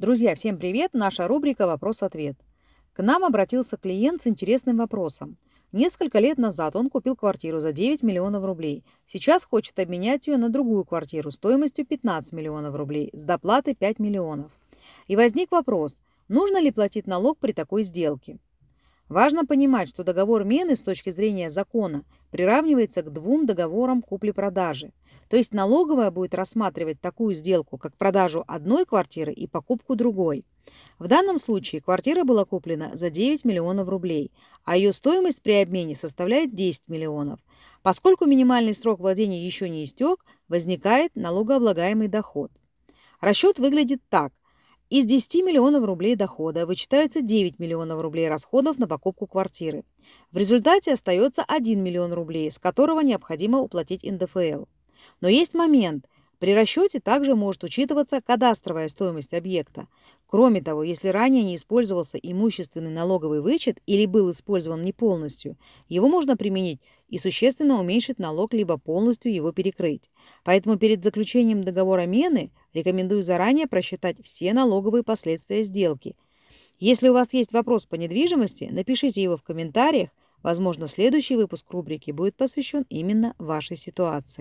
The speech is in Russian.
Друзья, всем привет! Наша рубрика «Вопрос-ответ». К нам обратился клиент с интересным вопросом. Несколько лет назад он купил квартиру за 9 миллионов рублей. Сейчас хочет обменять ее на другую квартиру стоимостью 15 миллионов рублей с доплатой 5 миллионов. И возник вопрос, нужно ли платить налог при такой сделке? Важно понимать, что договор мены с точки зрения закона приравнивается к двум договорам купли-продажи. То есть налоговая будет рассматривать такую сделку, как продажу одной квартиры и покупку другой. В данном случае квартира была куплена за 9 миллионов рублей, а ее стоимость при обмене составляет 10 миллионов. Поскольку минимальный срок владения еще не истек, возникает налогооблагаемый доход. Расчет выглядит так. Из 10 миллионов рублей дохода вычитаются 9 миллионов рублей расходов на покупку квартиры. В результате остается 1 миллион рублей, с которого необходимо уплатить НДФЛ. Но есть момент. При расчете также может учитываться кадастровая стоимость объекта. Кроме того, если ранее не использовался имущественный налоговый вычет или был использован не полностью, его можно применить и существенно уменьшить налог, либо полностью его перекрыть. Поэтому перед заключением договора мены рекомендую заранее просчитать все налоговые последствия сделки. Если у вас есть вопрос по недвижимости, напишите его в комментариях. Возможно, следующий выпуск рубрики будет посвящен именно вашей ситуации.